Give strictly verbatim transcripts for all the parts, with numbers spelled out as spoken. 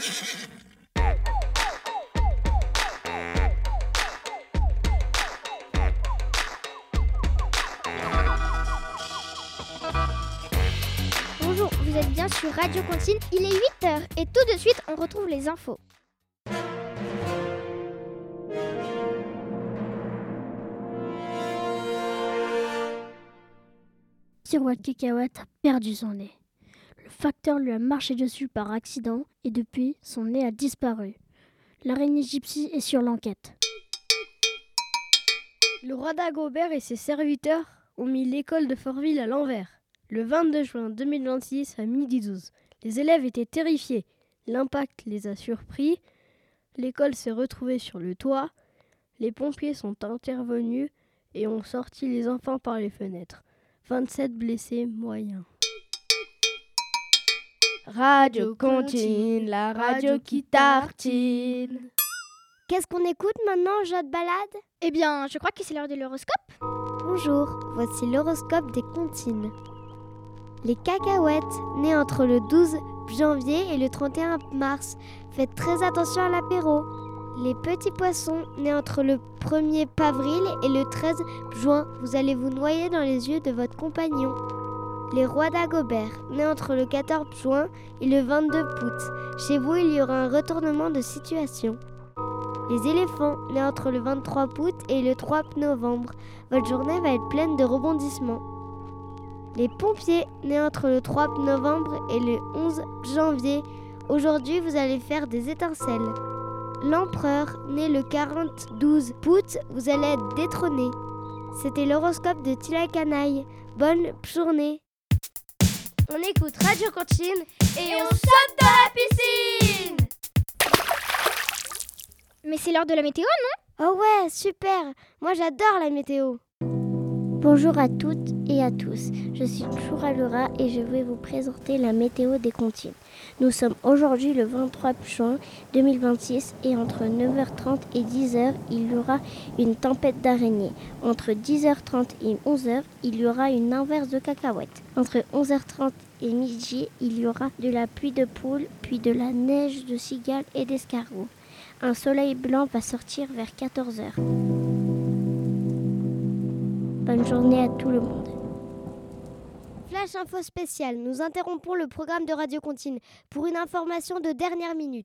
Bonjour, vous êtes bien sur Radio Cantine, il est huit heures et tout de suite on retrouve les infos. Pierrot Cacahuète a perdu son nez. Le facteur lui a marché dessus par accident et depuis, son nez a disparu. L'araignée gypsy est sur l'enquête. Le roi Dagobert et ses serviteurs ont mis l'école de Fortville à l'envers. Le vingt-deux juin deux mille vingt-six à midi douze, les élèves étaient terrifiés. L'impact les a surpris. L'école s'est retrouvée sur le toit. Les pompiers sont intervenus et ont sorti les enfants par les fenêtres. vingt-sept blessés moyens. Radio Cantine, la radio qui tartine. Qu'est-ce qu'on écoute maintenant, Jade Balade ? Eh bien, je crois que c'est l'heure de l'horoscope. Bonjour, voici l'horoscope des comptines. Les cacahuètes, nées entre le douze janvier et le trente et un mars, faites très attention à l'apéro. Les petits poissons, nés entre le premier avril et le treize juin, vous allez vous noyer dans les yeux de votre compagnon. Les rois d'Agobert, nés entre le quatorze juin et le vingt-deux août, chez vous il y aura un retournement de situation. Les éléphants, nés entre le vingt-trois août et le trois novembre, votre journée va être pleine de rebondissements. Les pompiers, nés entre le trois novembre et le onze janvier, aujourd'hui vous allez faire des étincelles. L'empereur, né le quarante douze août, vous allez être détrôné. C'était l'horoscope de Tila Canaille. Bonne journée. On écoute Radio Cantine Et on saute dans la piscine. Mais c'est l'heure de la météo, non ? Oh ouais, super. Moi j'adore la météo. Bonjour à toutes et à tous, je suis Chouralura et je vais vous présenter la météo des comptines. Nous sommes aujourd'hui le vingt-trois juin deux mille vingt-six et entre neuf heures trente et dix heures, il y aura une tempête d'araignées. Entre dix heures trente et onze heures, il y aura une inverse de cacahuètes. Entre onze heures trente et midi, il y aura de la pluie de poules, puis de la neige de cigales et d'escargots. Un soleil blanc va sortir vers quatorze heures. Bonne journée à tout le monde. Flash info spécial, nous interrompons le programme de Radio Cantine pour une information de dernière minute.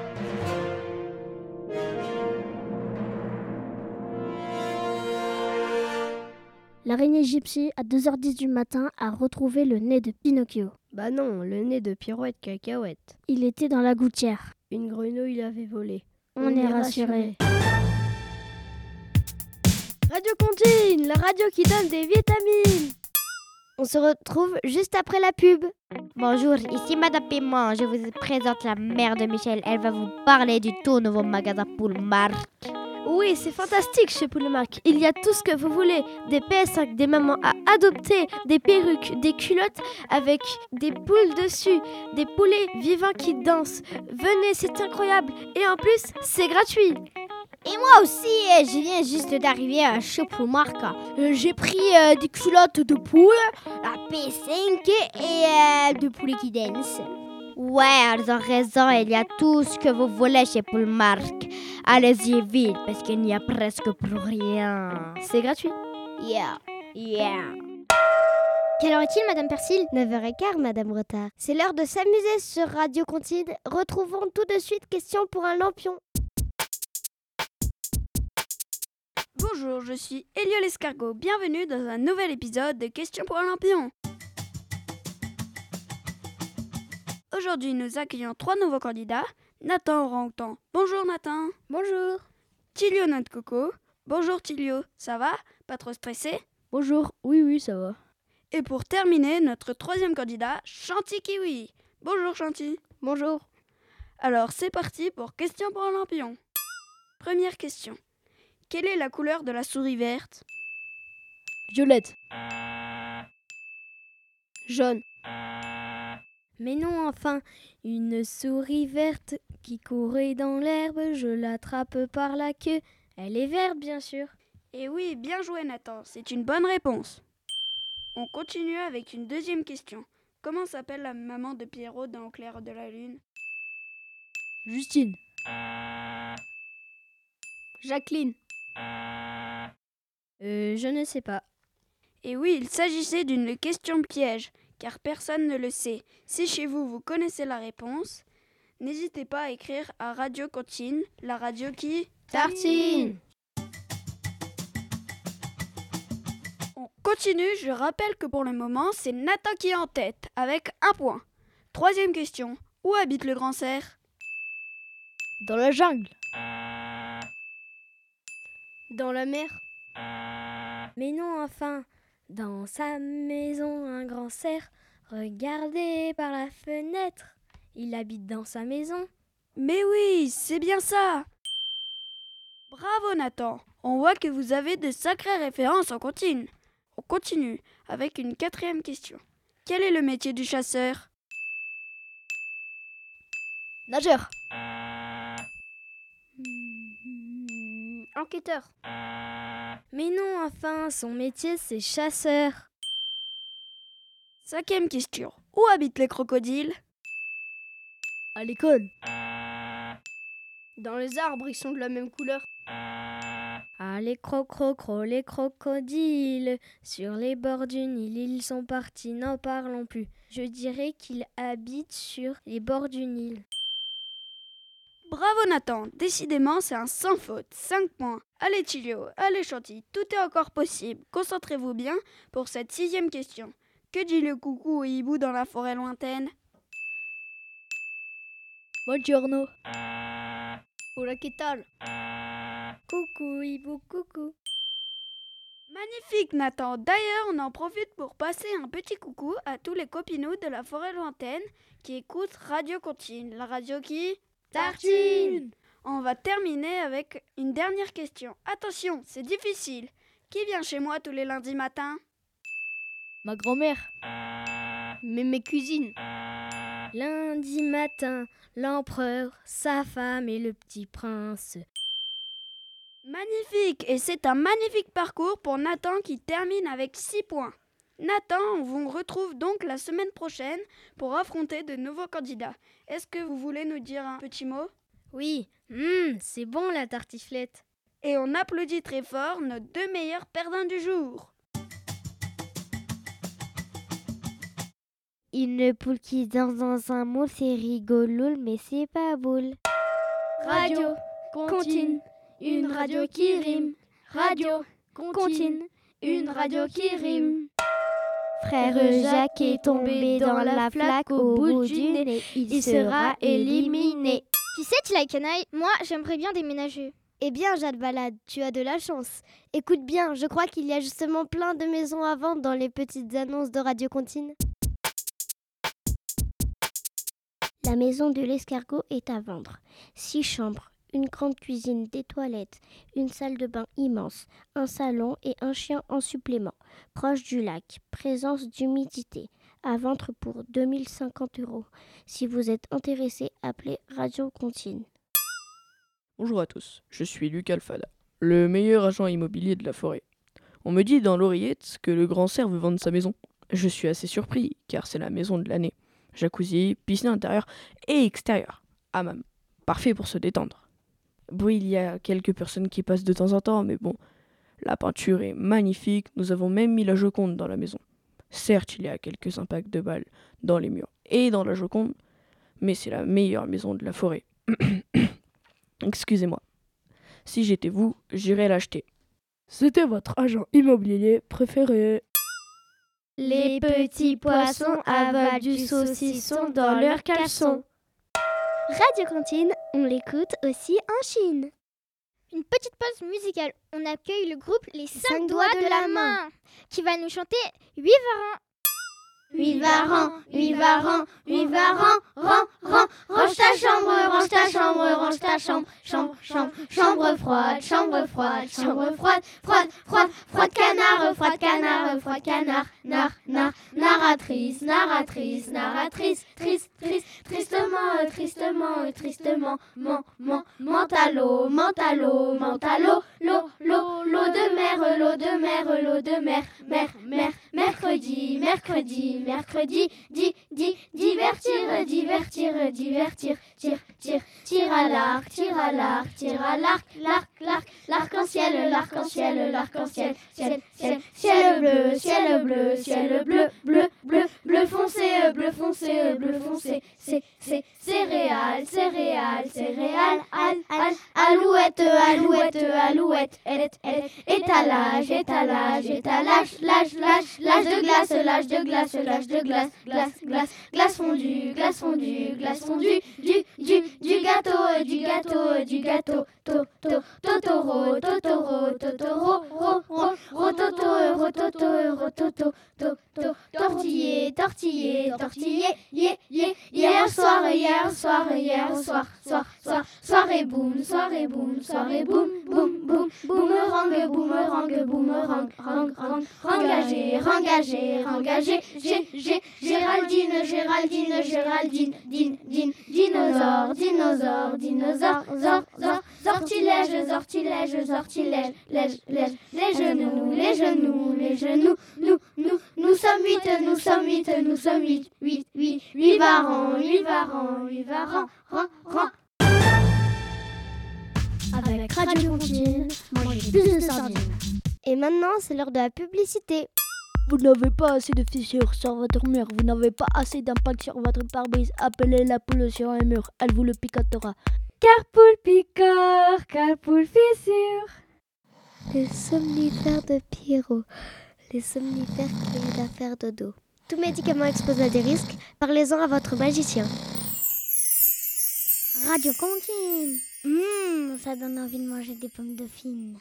L'araignée gypsy, à deux heures dix du matin, a retrouvé le nez de Pinocchio. Bah non, le nez de Pirouette Cacahuète. Il était dans la gouttière. Une grenouille l'avait volé. On, On est, est rassurés. Radio Cantine, la radio qui donne des vitamines. On se retrouve juste après la pub. Bonjour, ici Madame Paiement. Je vous présente la mère de Michel. Elle va vous parler du tout nouveau magasin Poulmark. Oui, c'est fantastique chez Poulmark. Il y a tout ce que vous voulez. Des P S cinq, des mamans à adopter, des perruques, des culottes avec des poules dessus, des poulets vivants qui dansent. Venez, c'est incroyable. Et en plus, c'est gratuit. Et moi aussi, je viens juste d'arriver à chez Poulmark. J'ai pris euh, des culottes de poule, la P cinq et euh, de poulet qui dansent. Ouais, elles ont raison, il y a tout ce que vous voulez chez Poulmark. Allez-y vite, parce qu'il n'y a presque plus rien. C'est gratuit. Yeah, yeah. Quelle heure est-il, Madame Persil ? neuf heures quinze, Madame Retard. C'est l'heure de s'amuser sur Radio Cantine. Retrouvons tout de suite Question pour un lampion. Bonjour, je suis Elio l'escargot. Bienvenue dans un nouvel épisode de Questions pour un lampion. Aujourd'hui, nous accueillons trois nouveaux candidats. Nathan Orang-Outan. Bonjour Nathan. Bonjour. Tilio Note Coco. Bonjour Tilio. Ça va ? Pas trop stressé ? Bonjour. Oui, oui, ça va. Et pour terminer, notre troisième candidat, Chanty Kiwi. Bonjour Chanty. Bonjour. Alors, c'est parti pour Questions pour un lampion. Première question. Quelle est la couleur de la souris verte ? Violette. Jaune. Mais non, enfin, une souris verte qui courait dans l'herbe, je l'attrape par la queue. Elle est verte, bien sûr. Et oui, bien joué Nathan, c'est une bonne réponse. On continue avec une deuxième question. Comment s'appelle la maman de Pierrot dans Au clair de la lune ? Justine. Jacqueline. Euh, je ne sais pas. Et oui, il s'agissait d'une question piège, car personne ne le sait. Si chez vous, vous connaissez la réponse, n'hésitez pas à écrire à Radio Cantine, la radio qui... Tartine. On continue, je rappelle que pour le moment, c'est Nathan qui est en tête, avec un point. Troisième question, où habite le grand cerf? Dans la jungle. Dans la mer. Mais non, enfin, dans sa maison, un grand cerf, regardez par la fenêtre. Il habite dans sa maison. Mais oui, c'est bien ça. Bravo Nathan, on voit que vous avez de sacrées références en contine. On continue avec une quatrième question. Quel est le métier du chasseur? Nageur. Mmh, enquêteur. Mais non, enfin, son métier, c'est chasseur. Cinquième question. Où habitent les crocodiles? À l'école. Dans les arbres, ils sont de la même couleur. Ah, les cro-cro-cro, les crocodiles, sur les bords du Nil, ils sont partis, n'en parlons plus. Je dirais qu'ils habitent sur les bords du Nil. Bravo Nathan, décidément c'est un sans faute, cinq points. Allez Tilio, allez Chanty, tout est encore possible. Concentrez-vous bien pour cette sixième question. Que dit le coucou au hibou dans la forêt lointaine? Buongiorno. Hola, ¿qué tal? Coucou, hibou, coucou. Magnifique Nathan, d'ailleurs on en profite pour passer un petit coucou à tous les copinous de la forêt lointaine qui écoutent Radio Cantine, la radio qui... Tartine. On va terminer avec une dernière question. Attention, c'est difficile. Qui vient chez moi tous les lundis matins? Ma grand-mère. Mais mes cuisines. Lundi matin, l'empereur, sa femme et le petit prince. Magnifique! Et c'est un magnifique parcours pour Nathan qui termine avec six points. Nathan, on vous retrouve donc la semaine prochaine pour affronter de nouveaux candidats. Est-ce que vous voulez nous dire un petit mot? Oui, mmh, c'est bon la tartiflette. Et on applaudit très fort nos deux meilleurs perdants du jour. Une poule qui danse dans un moule, c'est rigolo, mais c'est pas boule. Radio, Cantine, une radio qui rime. Radio, Cantine, une radio qui rime. Frère Jacques est tombé dans la flaque au bout du nez. Il sera éliminé. Tu sais, tu la canaille, moi j'aimerais bien déménager. Eh bien, Jade Balade, tu as de la chance. Écoute bien, je crois qu'il y a justement plein de maisons à vendre dans les petites annonces de Radio Cantine. La maison de l'escargot est à vendre. Six chambres, une grande cuisine, des toilettes, une salle de bain immense, un salon et un chien en supplément. Proche du lac, présence d'humidité. À vendre pour deux mille cinquante euros. Si vous êtes intéressé, appelez Radio Cantine. Bonjour à tous, je suis Luc Alfada, le meilleur agent immobilier de la forêt. On me dit dans l'oreillette que le grand cerf veut vendre sa maison. Je suis assez surpris, car c'est la maison de l'année. Jacuzzi, piscine intérieure et extérieure. Hammam. Parfait pour se détendre. Bon, il y a quelques personnes qui passent de temps en temps, mais bon, la peinture est magnifique, nous avons même mis la Joconde dans la maison. Certes, il y a quelques impacts de balles dans les murs et dans la Joconde, mais c'est la meilleure maison de la forêt. Excusez-moi. Si j'étais vous, j'irais l'acheter. C'était votre agent immobilier préféré. Les petits poissons avalent du saucisson dans leur caleçon. Radio Cantine, on l'écoute aussi en Chine. Une petite pause musicale. On accueille le groupe Les cinq doigts de la main qui va nous chanter huit varans. Huit varans, huit varans, huit varans, rang, rang, range ta chambre, range ta chambre, range ta chambre, chambre, chambre, chambre froide, chambre froide, chambre froide, froide, froide, froide canard, froide canard, froide canard, nar, nar, narratrice, narratrice, narratrice, triste, triste, tristement, tristement, tristement, man, man, mentalo, mentalo, mentalo, l'eau, l'eau, l'eau de mer, l'eau de mer, l'eau de mer, mer, mer, mercredi, mercredi, mercredi, di, di, divertir, divertir, divertir, tire, tire, tire à l'arc, tire à l'arc, tire à l'arc, l'arc, l'arc, l'arc-en-ciel, l'arc-en-ciel, l'arc-en-ciel, ciel, ciel, ciel bleu, ciel bleu, ciel bleu, bleu, bleu, bleu foncé, bleu foncé, bleu foncé, c'est, c'est, céréales, céréales, céréales, al, al, alouette, alouette, alouette, elle, elle, étalage, étalage, étalage, lâche, lâche, lâche de glace, lâche de glace, lâche de glace, glace, glace, glace fondue, glace fondue, glace fondue, du, du, du gâteau, du gâteau, du gâteau, to, to, totoro, totoro, totoro, ro, ro, rototo, rototo, rototo, to, to, tortillé, tortillé, tortillé, yé, yé, hier soir, hier soir, hier soir, soir, soir, soirée boum, soirée boum, soirée boum, boum, boum, boomerang, boomerang, boomerang, rang, rang, rengagé, rengagé, rengagé, G, G, Géraldine, Géraldine, Géraldine, din, din, dinosaure, dinosaure, dinosaure, zor, zor, sortilège, sortilège, sortilège, lège, lège, les genoux, les genoux, les genoux, nous, nous, nous sommes huit, nous sommes huit, nous sommes huit, huit, huit, huit varans, huit varans, huit varans, rang, rang. Avec Radio Contine, mangez plus de sardines. Et maintenant, c'est l'heure de la publicité. Vous n'avez pas assez de fissures sur votre mur, vous n'avez pas assez d'impact sur votre pare-brise, appelez la poule sur un mur, elle vous le picotera. Car poule picore, car poule fissure. Les somnifères de Pierrot, les somnifères qui aident à faire dodo. Tout médicament expose à des risques, parlez-en à votre magicien. Radio Contine. Hum, ça donne envie de manger des pommes dauphines.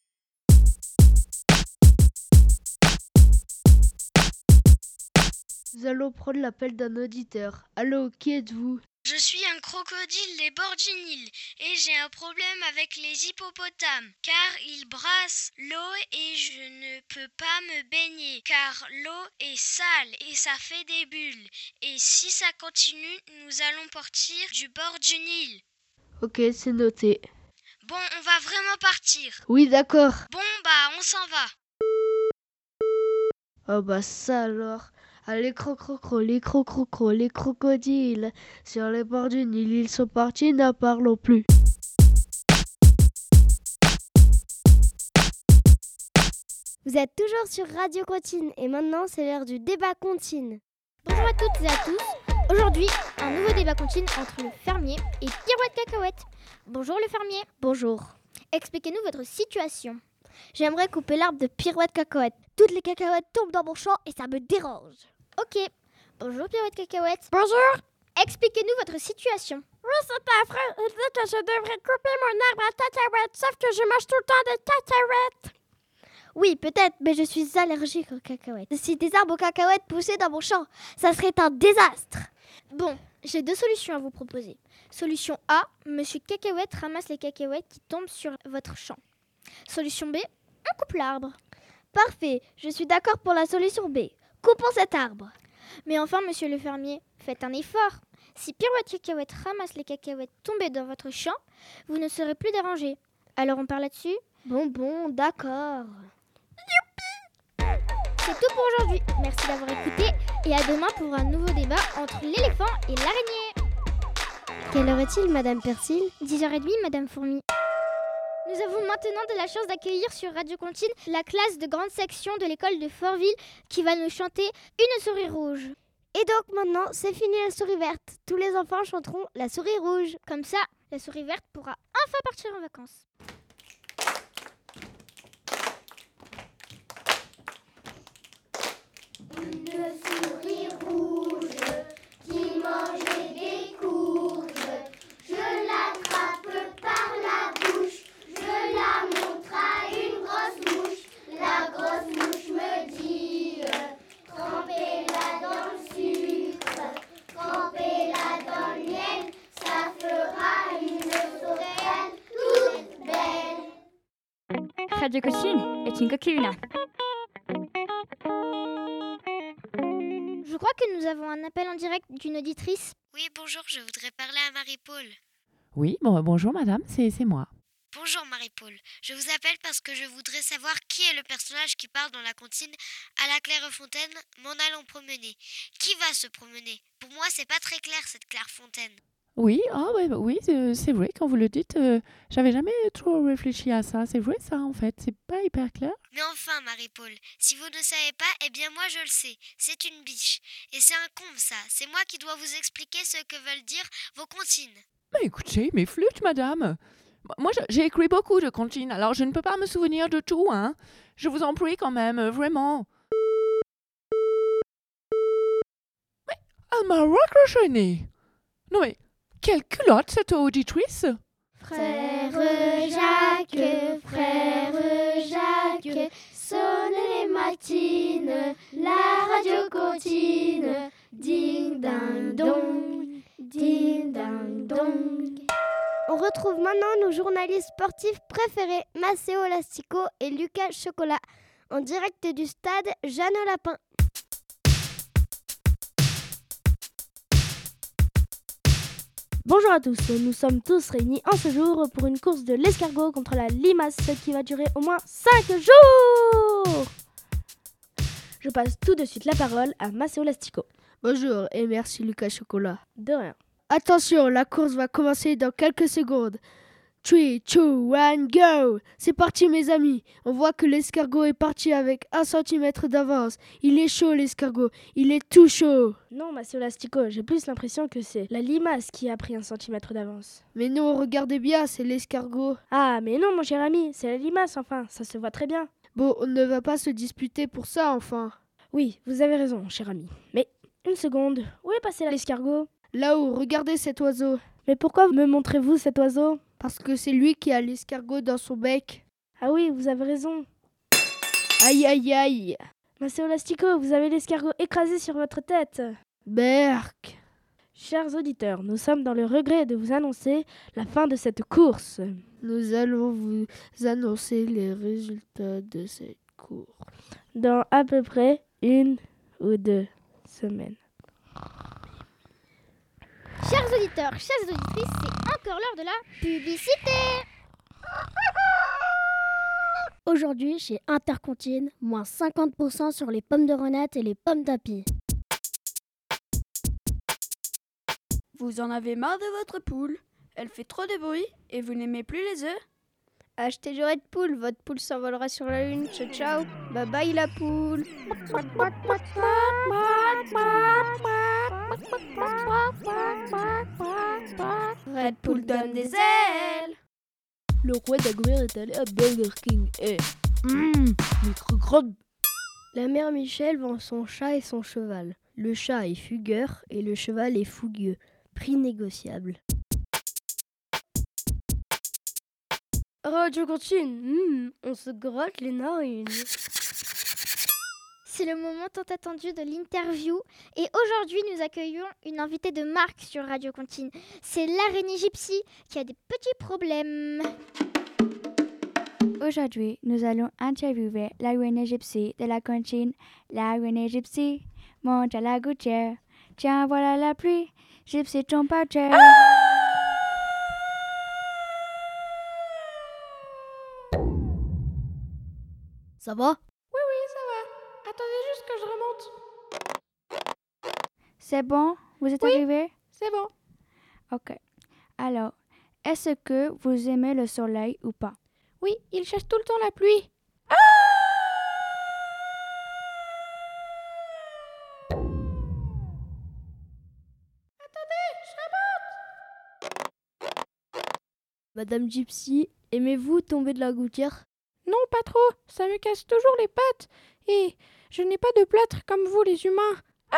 Nous allons prendre l'appel d'un auditeur. Allô, qui êtes-vous ? Je suis un crocodile des bords du Nil et j'ai un problème avec les hippopotames car ils brassent l'eau et je ne peux pas me baigner car l'eau est sale et ça fait des bulles. Et si ça continue, nous allons partir du bord du Nil. Ok, c'est noté. Bon, on va vraiment partir. Oui, d'accord. Bon, bah, on s'en va. Oh bah ça alors. Allez, crocrocro, les crocrocro, les crocodiles. Sur les bords du Nil, ils sont partis, n'en parlons plus. Vous êtes toujours sur Radio Contine et maintenant c'est l'heure du débat Contine. Bonjour à toutes et à tous. Aujourd'hui, un nouveau débat Contine entre le fermier et Pirouette Cacahuète. Bonjour le fermier. Bonjour. Expliquez-nous votre situation. J'aimerais couper l'arbre de Pirouette Cacahuète. Toutes les cacahuètes tombent dans mon champ et ça me dérange. Ok. Bonjour Pirouette Cacahuète. Bonjour. Expliquez-nous votre situation. Oui, c'est affreux. Il dit que je devrais couper mon arbre à cacahuètes, sauf que je mange tout le temps des cacahuètes. Oui, peut-être, mais je suis allergique aux cacahuètes. Si des arbres aux cacahuètes poussaient dans mon champ, ça serait un désastre. Bon, j'ai deux solutions à vous proposer. Solution A, Monsieur Cacahuète ramasse les cacahuètes qui tombent sur votre champ. Solution B, on coupe l'arbre. Parfait, je suis d'accord pour la solution B. Coupons cet arbre. Mais enfin, monsieur le fermier, faites un effort. Si Pirouette Cacahuète ramasse les cacahuètes tombées dans votre champ, vous ne serez plus dérangé. Alors on parle là-dessus ? Bon, bon, d'accord. C'est tout pour aujourd'hui. Merci d'avoir écouté et à demain pour un nouveau débat entre l'éléphant et l'araignée. Quelle heure est-il, Madame Persil ? dix heures trente, Madame Fourmi. Nous avons maintenant de la chance d'accueillir sur Radio Contine la classe de grande section de l'école de Fortville qui va nous chanter Une souris rouge. Et donc maintenant, c'est fini la souris verte. Tous les enfants chanteront la souris rouge. Comme ça, la souris verte pourra enfin partir en vacances. Une souris rouge qui mangeait des courges. Je l'attrape par la bouche, je la montre à une grosse mouche. La grosse mouche me dit, trempez-la dans le sucre, trempez-la dans le miel, ça fera une sauterelle toute belle. Radio Contine est une coquille. Je crois que nous avons un appel en direct d'une auditrice. Oui, bonjour, je voudrais parler à Marie-Paul. Oui, bon, bonjour madame, c'est, c'est moi. Bonjour Marie-Paul, je vous appelle parce que je voudrais savoir qui est le personnage qui parle dans la comptine à la Clairefontaine, m'en allant promener. Qui va se promener? Pour moi, c'est pas très clair cette Clairefontaine. Oui, ah ouais, bah oui, c'est, c'est vrai, quand vous le dites, euh, j'avais jamais trop réfléchi à ça. C'est vrai ça, en fait, c'est pas hyper clair. Mais enfin, Marie-Paul, si vous ne savez pas, eh bien moi je le sais. C'est une biche. Et c'est un comble ça. C'est moi qui dois vous expliquer ce que veulent dire vos comptines. Mais écoutez, mes flûtes, madame. Moi, je- j'ai écrit beaucoup de comptines, alors je ne peux pas me souvenir de tout, hein. Je vous en prie quand même, euh, vraiment. Mais elle m'a raccroché. Non mais, quelle culotte cette auditrice! Frère Jacques, frère Jacques, sonnez les matines, la radio contine. Ding ding dong, ding ding dong. On retrouve maintenant nos journalistes sportifs préférés, Maceo Lastico et Lucas Chocolat, en direct du stade Jeanne Lapin. Bonjour à tous, nous sommes tous réunis en ce jour pour une course de l'escargot contre la limace qui va durer au moins cinq jours. Je passe tout de suite la parole à Maceo Lastico. Bonjour et merci Lucas Chocolat. De rien. Attention, la course va commencer dans quelques secondes. trois, deux, un, go! C'est parti mes amis. On voit que l'escargot est parti avec un centimètre d'avance. Il est chaud l'escargot, il est tout chaud. Non, Maceo Lastico, j'ai plus l'impression que c'est la limace qui a pris un centimètre d'avance. Mais non, regardez bien, c'est l'escargot. Ah, mais non, mon cher ami, c'est la limace, enfin, ça se voit très bien. Bon, on ne va pas se disputer pour ça, enfin. Oui, vous avez raison, cher ami. Mais, une seconde, où est passé l'escargot? Là-haut, regardez cet oiseau. Mais pourquoi me montrez-vous cet oiseau? Parce que c'est lui qui a l'escargot dans son bec. Ah oui, vous avez raison. Aïe aïe aïe. Maceo Lastico, vous avez l'escargot écrasé sur votre tête. Berk. Chers auditeurs, nous sommes dans le regret de vous annoncer la fin de cette course. Nous allons vous annoncer les résultats de cette course dans à peu près une ou deux semaines. Chers auditeurs, chères auditrices, c'est encore l'heure de la publicité. Aujourd'hui, chez Intercontine, moins cinquante pour cent sur les pommes de renette et les pommes d'api. Vous en avez marre de votre poule? Elle fait trop de bruit et vous n'aimez plus les œufs? Achetez Joret de poule, votre poule s'envolera sur la lune. Ciao ciao, bye bye la poule. Red Poule donne des ailes. Le roi Dagobert est allé à Burger King et... Hum, mais trop grande. La mère Michel vend son chat et son cheval. Le chat est fugueur et le cheval est fougueux. Prix négociable. Radio Cantine, mmh, on se gratte les narines. C'est le moment tant attendu de l'interview et aujourd'hui nous accueillons une invitée de marque sur Radio Cantine. C'est l'araignée gypsy qui a des petits problèmes. Aujourd'hui, nous allons interviewer l'araignée gypsy de la cantine. L'araignée gypsy monte à la gouttière. Tiens, voilà la pluie. Gypsy tombe par terre. Ça va? Oui, oui, ça va. Attendez juste que je remonte. C'est bon? Vous êtes oui, arrivé? C'est bon. Ok. Alors, est-ce que vous aimez le soleil ou pas? Oui, il cherche tout le temps la pluie. Ah! Attendez, je remonte. Madame Gypsy, aimez-vous tomber de la gouttière? Non, pas trop. Ça me casse toujours les pattes. Et je n'ai pas de plâtre comme vous, les humains. Ah!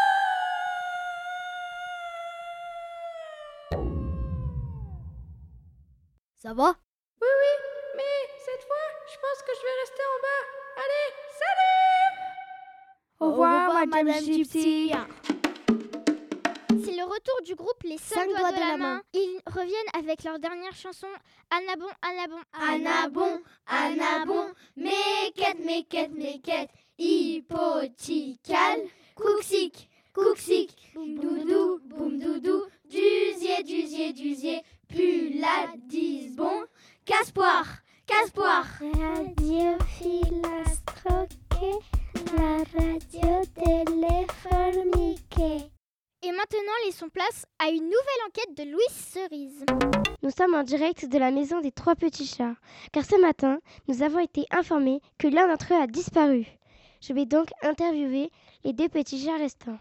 Ça va? Oui, oui, mais cette fois, je pense que je vais rester en bas. Allez, salut! Au revoir, Au revoir Madame, Madame Gypsy. C'est le retour du groupe Les cinq doigts de, de la main. Ils reviennent avec leur dernière chanson Annabon, Annabon, Annabon, Annabon, méquette, méquette, méquette, hypothicale, couxic, couxic, boum doudou, boum doudou, dusier, dusier, dusier, puladis bon, casse-poire, casse-poire. Radiophile astroqué, la radio téléphonique. Et maintenant, Maintenant, laissons place à une nouvelle enquête de Louise Cerise. Nous sommes en direct de la maison des trois petits chats, car ce matin, nous avons été informés que l'un d'entre eux a disparu. Je vais donc interviewer les deux petits chats restants.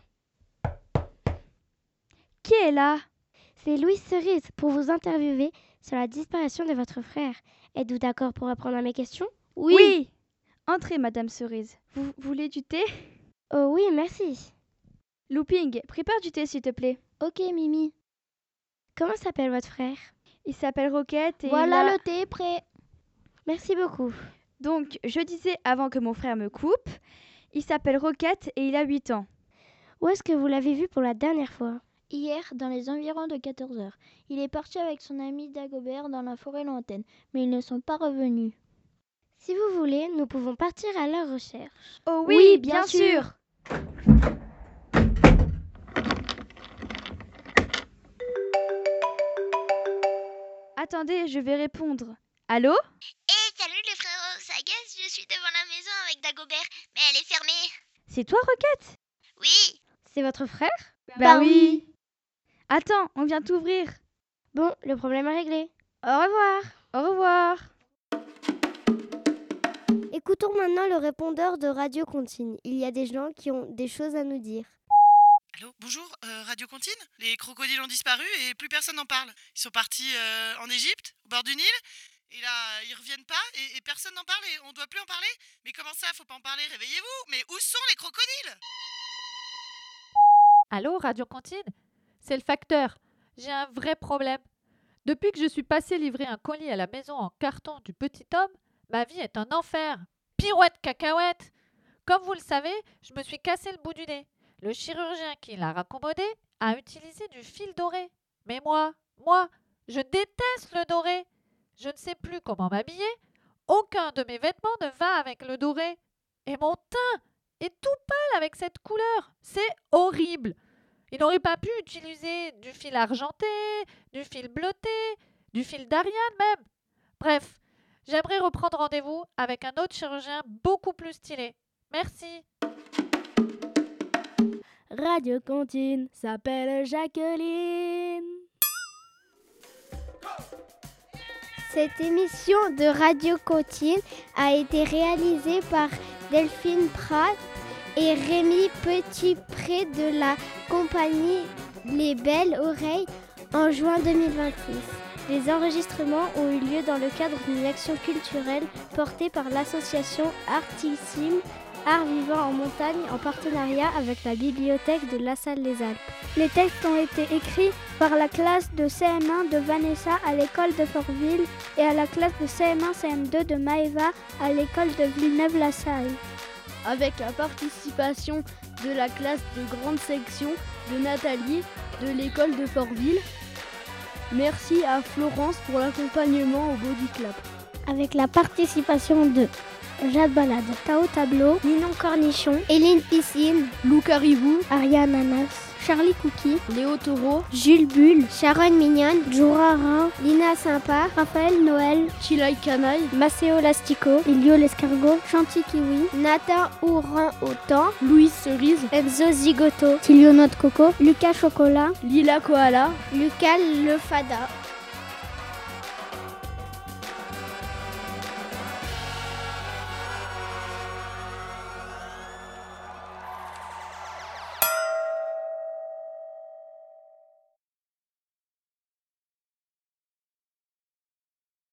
Qui est là? C'est Louise Cerise pour vous interviewer sur la disparition de votre frère. Êtes-vous d'accord pour répondre à mes questions? Oui. oui. Entrez, Madame Cerise. Vous voulez du thé? Oh oui, merci. Looping, prépare du thé s'il te plaît. Ok, Mimi. Comment s'appelle votre frère? Il s'appelle Roquette et voilà il a... le thé est prêt. Merci beaucoup. Donc, je disais avant que mon frère me coupe, il s'appelle Roquette et il a huit ans. Où est-ce que vous l'avez vu pour la dernière fois? Hier, dans les environs de quatorze heures. Il est parti avec son ami Dagobert dans la forêt lointaine, mais ils ne sont pas revenus. Si vous voulez, nous pouvons partir à leur recherche. Oh oui, oui bien, bien sûr. sûr. Attendez, je vais répondre. Allô? Hé, hey, salut les frérots, ça guesse, je suis devant la maison avec Dagobert, mais elle est fermée. C'est toi, Roquette? Oui. C'est votre frère? Bah, bah oui. Attends, on vient t'ouvrir. Bon, le problème est réglé. Au revoir. Au revoir. Écoutons maintenant le répondeur de Radio Contine. Il y a des gens qui ont des choses à nous dire. Allô, bonjour, euh, Radio Contine. Les crocodiles ont disparu et plus personne n'en parle. Ils sont partis euh, en Égypte, au bord du Nil, et là, ils reviennent pas et, et personne n'en parle et on doit plus en parler. Mais comment ça, faut pas en parler? Réveillez-vous. Mais où sont les crocodiles? Allô, Radio Contine? C'est le facteur. J'ai un vrai problème. Depuis que je suis passé livrer un colis à la maison en carton du petit homme, ma vie est un enfer. Pirouette cacahuète. Comme vous le savez, je me suis cassé le bout du nez. Le chirurgien qui l'a raccommodé a utilisé du fil doré. Mais moi, moi, je déteste le doré. Je ne sais plus comment m'habiller. Aucun de mes vêtements ne va avec le doré. Et mon teint est tout pâle avec cette couleur. C'est horrible. Il n'aurait pas pu utiliser du fil argenté, du fil bleuté, du fil d'Ariane même. Bref, j'aimerais reprendre rendez-vous avec un autre chirurgien beaucoup plus stylé. Merci. Radio Contine s'appelle Jacqueline. Cette émission de Radio Contine a été réalisée par Delphine Prat et Rémi Petitpré de la compagnie Les Belles Oreilles en juin deux mille vingt-six. Les enregistrements ont eu lieu dans le cadre d'une action culturelle portée par l'association Artissime, Art Vivant en Montagne, en partenariat avec la bibliothèque de La Salle-les-Alpes. Les textes ont été écrits par la classe de C M un de Vanessa à l'école de Fortville et à la classe de C M un C M deux de Maëva à l'école de Villeneuve-la-Salle. Avec la participation de la classe de grande section de Nathalie de l'école de Fortville. Merci à Florence pour l'accompagnement au body clap. Avec la participation de Jade Balade, Tao Tableau, Ninon Cornichon, Éline Piscine, Lou Caribou, Ariane Ananas, Charlie Cookie, Léo Taureau, Jules Bulle, Sharon Mignonne, Joura Rhin, Lina Sympa, Raphaël Noël, Chilai Canaille, Maceo Lastico, Elio Lescargot, Chanty Kiwi, Nathan Ouran-Autan, Louise Cerise, Enzo Zigoto, Tilio Note Coco, Lucas Chocolat, Lila Koala, Lucas Le Fada.